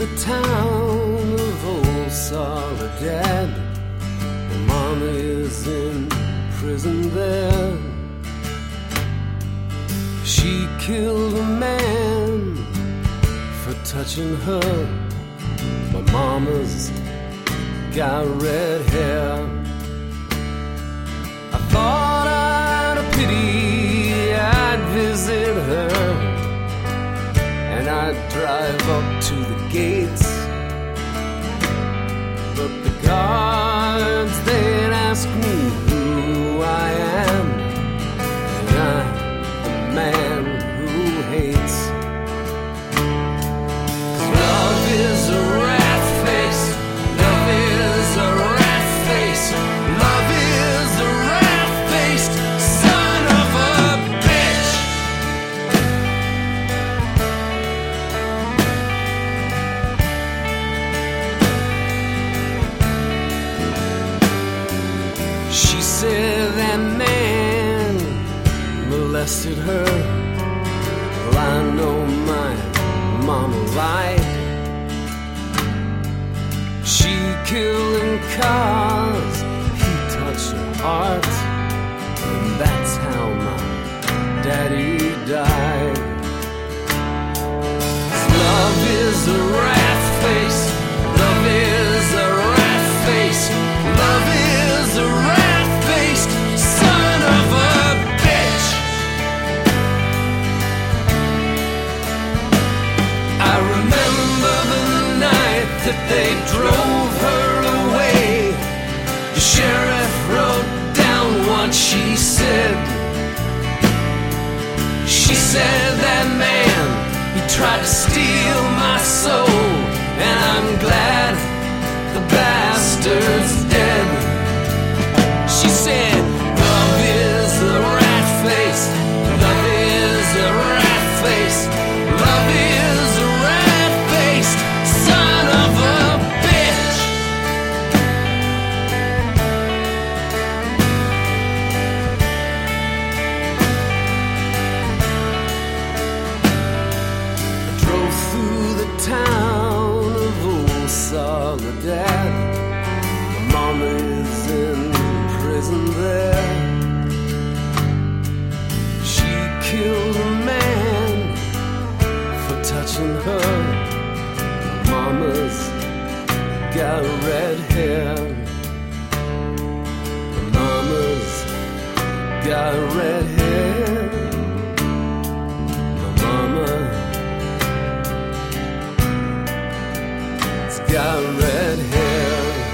the town of Old Soledad. My mama is in prison there. She killed a man for touching her. My mama's got red hair. I thought out of pity I'd visit her, and I'd drive up to the gates. But the guards, they'd ask me who I am, and I'm the man who hates. 'Cause love is a rat face. Love is a rat face. Love is a rat-faced son of a bitch. She said that man molested her. Well, I know my mama lied. She killed in cars, he touched her heart, and that's how my daddy died. 'Cause love is a rat face. Love is a rat face. Love is a rat-faced son of a bitch. I remember the night that they drove her away. The sheriff wrote down what she said. She said that man, he tried to steal my soul, and I'm glad the bastard's dead. She said, love is a rat face. Love is a rat face. Love is a rat-faced son of a bitch. I drove through the town of Old Soledad. My mama is in prison there. She killed a man for touching her. Mama's got red hair. Mama's got red hair. My mama's got red hair.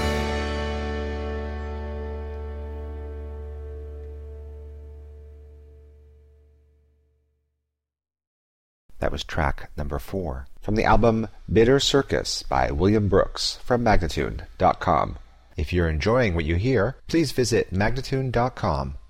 That was track number 4 from the album Bitter Circus by William Brooks from Magnatune.com. If you're enjoying what you hear, please visit Magnatune.com